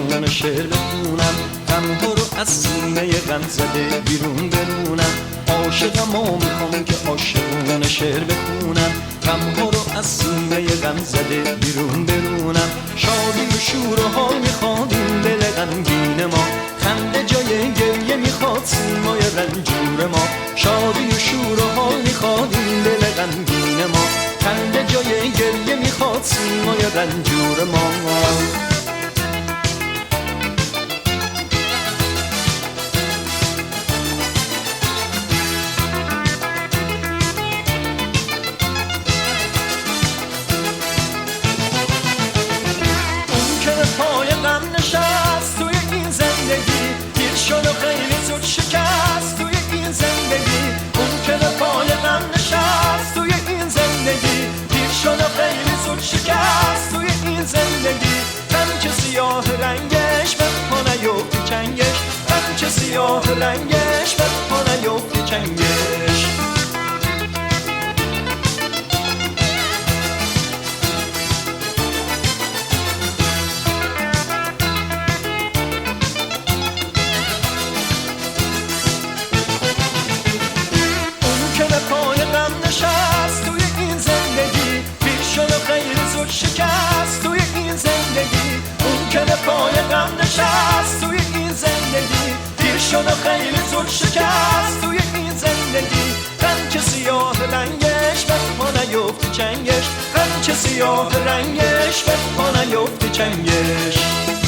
عاشقون شعر بخونم، غمها رو از سینه غم زده بیرون برونم. عاشقم و میخوام که عاشقون شعر بخونم، غمها رو از سینه غم زده بیرون برونم. شادی و شور و حال میخواد این دل غمگین ما، خنده جای گریه میخواد سیمای رنجور ما. شادی و شور و حال میخواد این دل غمگین ما، خنده جای گریه میخواد سیمای رنجور ما. پای غم نشست توی این زندگی، دیر شد و خیلی زود شکست توی این زندگی. اون که به پای غم نشست توی این زندگی، دیر شد و خیلی زود شکست توی این زندگی. غم که سیاه رنگش به پا نیفته چنگش، غم که سیاه رنگش به پا نیفته چنگش. شکست توی این زندگی، اون که به پای غم نشست توی این زندگی، دیر شد و خیلی زود شکست توی این زندگی. غم که سیاه رنگش به پا نیفته چنگش، غم که سیاه رنگش به پا نیفته چنگش.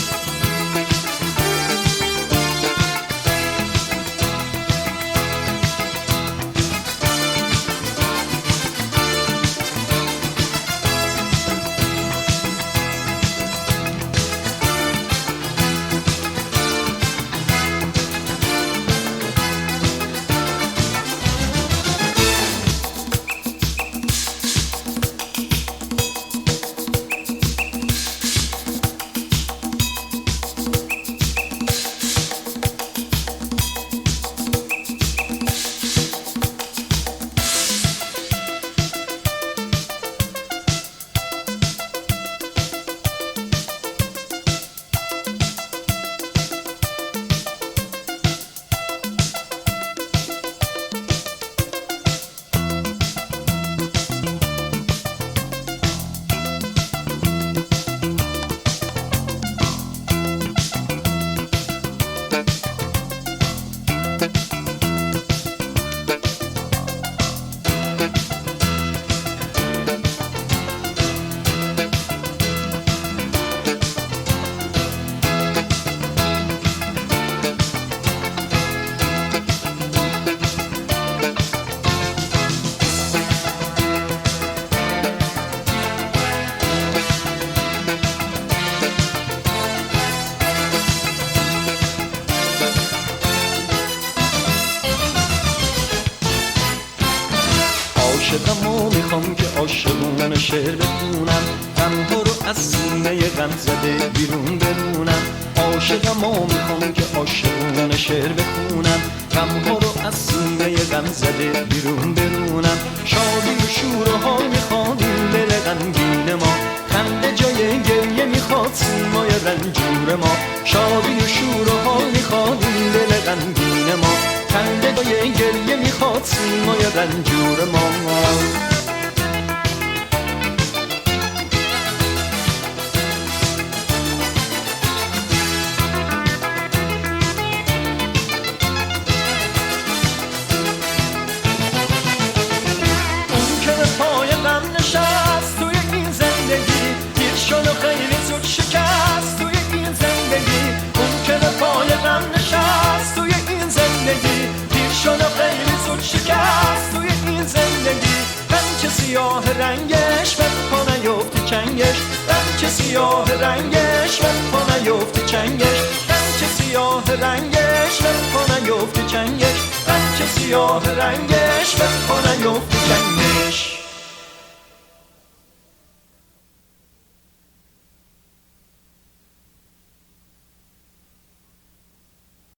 عاشقم و میخوام که عاشقون شعر بخونم، غمها رو از سینه غم زده بیرون برونم. عاشقم و میخوام که عاشقون شعر بخونم، غمها رو از سینه غم زده بیرون برونم. شادی و شور و حال میخواد این دل غمگین ما، خنده جای گریه میخواد سیمای رنجور ما. شادی و شور و حال میخواد این دل غمگین ما، خنده جای گریه میخواد سیمای رنجور ما. شکست توی این زندگی، اون که به پای غم نشست توی این زندگی، دیر شد و خیلی زود شکست توی این زندگی. غم که سیاه رنگش به پا نیفته چنگش، غم که سیاه رنگش به پا نیفته چنگش، غم که سیاه رنگش به پا نیفته چنگش، غم که سیاه رنگش به پا نیفته